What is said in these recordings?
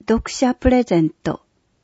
読者プレゼント。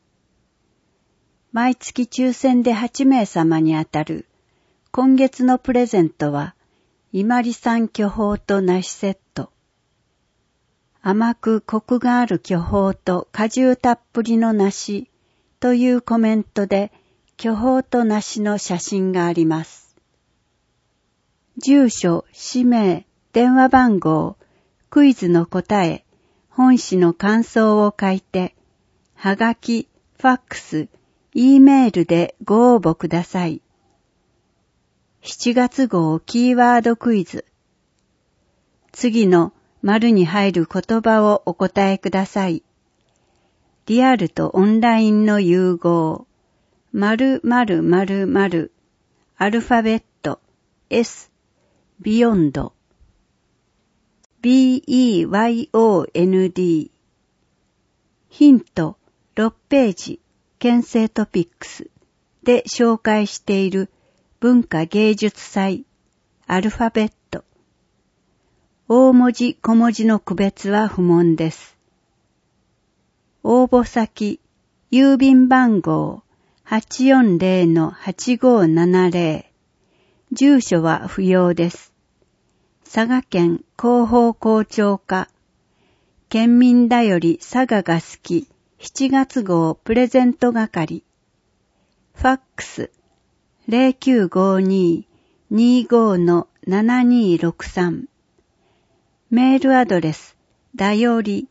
毎月抽選で8名様にあたる今月のプレゼントは、伊万里産巨峰と梨セット。甘くコクがある巨峰と果汁たっぷりの梨というコメントで巨峰と梨の写真があります。住所、氏名、電話番号、クイズの答え、本誌の感想を書いて、はがき、ファックス、Eメールでご応募ください。7月号キーワードクイズ。次の丸に入る言葉をお答えください。リアルとオンラインの融合。〇〇〇〇。アルファベット S。ビヨンド。BEYOND。ヒント6ページ。県政トピックスで紹介している文化芸術祭アルファベット。大文字小文字の区別は不問です。応募先、郵便番号 840-8570。住所は不要です。佐賀県広報校長課。県民だより佐賀が好き。7月号プレゼント係。ファックス 0952-25-7263。メールアドレスだより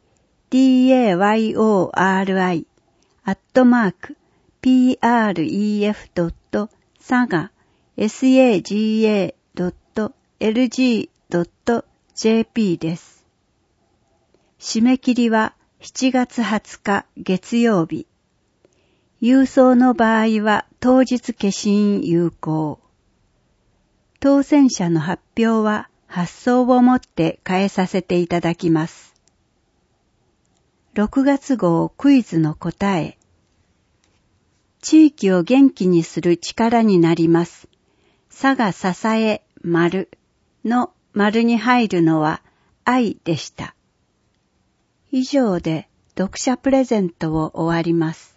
dayori@pref.saga.lg.jp です。締め切りは7月20日月曜日。郵送の場合は当日消印有効。当選者の発表は発送をもって変えさせていただきます。6月号クイズの答え。地域を元気にする力になります。佐賀支え丸の丸に入るのは愛でした。以上で読者プレゼントを終わります。